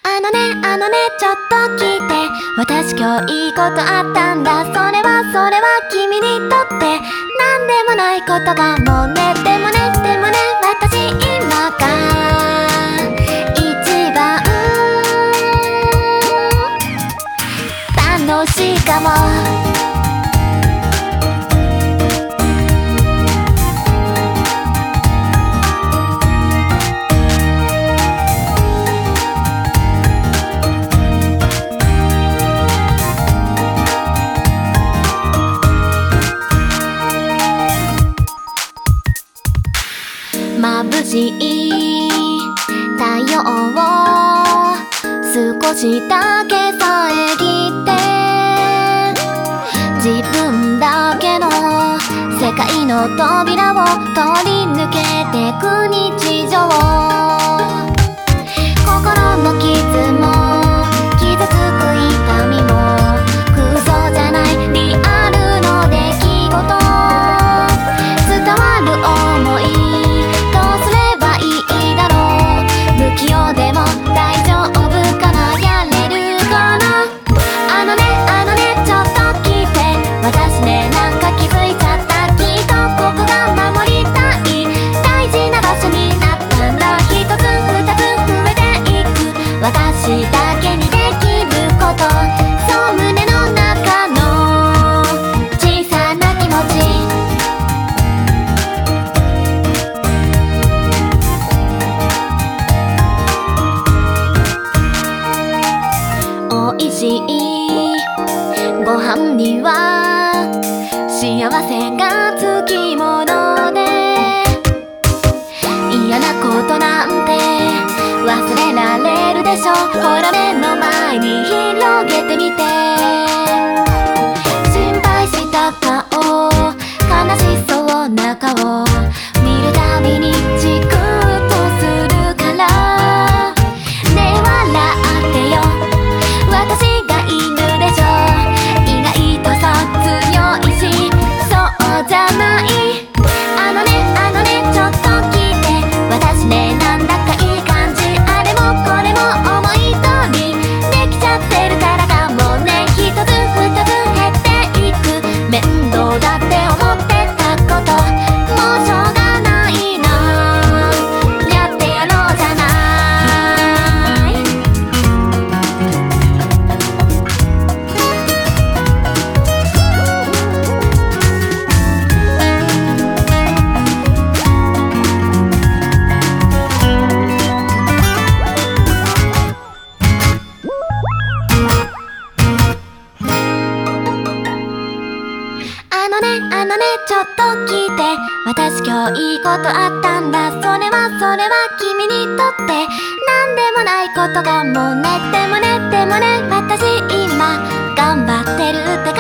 あのねちょっと聞いて、私今日いいことあったんだ。それは君にとってなんでもないことかもね。でもね私今が一番楽しいかも。眩しい太陽を少しだけ遮って自分だけの世界の扉を通り抜けてく日常。心の傷も傷つく痛みも空想じゃないリアルの出来事。伝わる想い不器用でも大丈夫かな、やれるかな。あのねちょっと聞いて、私ねなんか気づいちゃった。きっとここが守りたい大事な場所になったんだ。一つ二つ増えていく私だけにできること、そう胸の中の小さな気持ち。美味しいご飯には幸せがつきもので、嫌なことなんて忘れられるでしょ。ほら目の前に広げてみて、心配した顔悲しそうな顔見るたびにチクッとするから、ねえ笑ってよ私がいるでしょ。意外とさ強いしそうじゃない。あのねちょっと聞いて、私ねなんだかいい感じ。あれもこれも思い通りできちゃってるからかもね。一つ二つ減っていく面倒だって思ってたこと、もうしょうがないな、やってやろうじゃない。あのねちょっと聞いて、私今日いいことあったんだ。それは君にとってなんでもないことかもね。でもね私今頑張ってるって